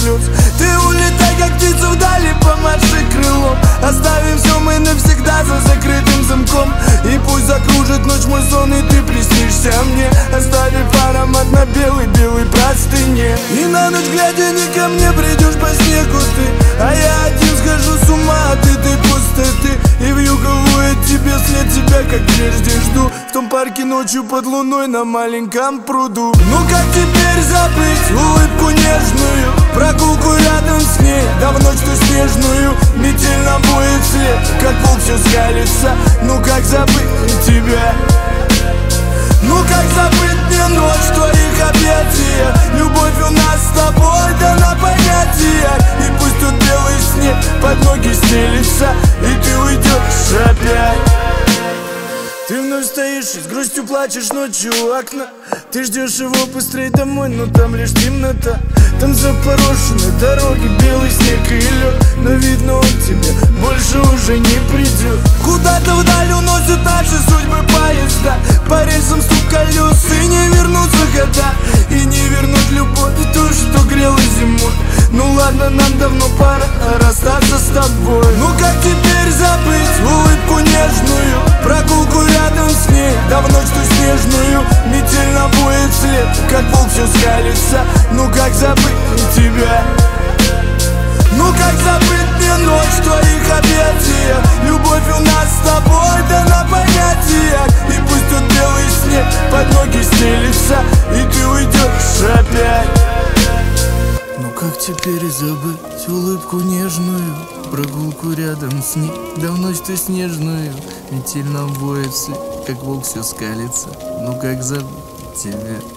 слез. Ты улетай, как птица вдали, помаши крылом. Оставим все мы навсегда за закрытым замком. И пусть закружит ночь мой сон, и ты приснишься мне, оставив аромат на белой-белой простыне. И на ночь глядя не ко мне придешь по снегу ты, а я один схожу с ума от этой пустоты. И вьюговую тебе след тебя, как прежде жду, в том парке ночью под луной на маленьком пруду. Ну как теперь забыть улыбку нежную, прогулку рядом с ней, да в ночь ту снежную. Метель нам будет след, как волк все скалится. Ну как забыть тебя? Ну как забыть мне ночь в твоих объятиях? Любовь у нас с тобой дана понятия. И пусть тут белый снег под ноги стелится, и ты уйдешь опять. Ты вновь стоишь и с грустью плачешь ночью у окна. Ты ждешь его быстрее домой, но там лишь темнота. Там запорошены дороги, белый снег и лед, но видно он тебе больше уже не придет. Куда-то вдаль уносят наши судьбы поезда, по рельсам стук колес, и не вернутся года, и не вернуть любовь, то, что грела зимой. Ну ладно, нам давно пора расстаться с тобой. Ну как теперь забыть улыбку нежную, прогулку рядом с ней, да в ночь ту снежную. Метель нам будет след, как волк все скалится. Ну как забыть тебя? Ну как забыть мне ночь в твоих объятиях? Любовь у нас с тобой дана понятия. И пусть тут белый снег под ноги стелится, и ты уйдешь опять. Ну как теперь забыть улыбку нежную, прогулку рядом с ней, да в ночь-то снежную. Метель нам воет вслед, как волк все скалится. Ну как забыть тебя?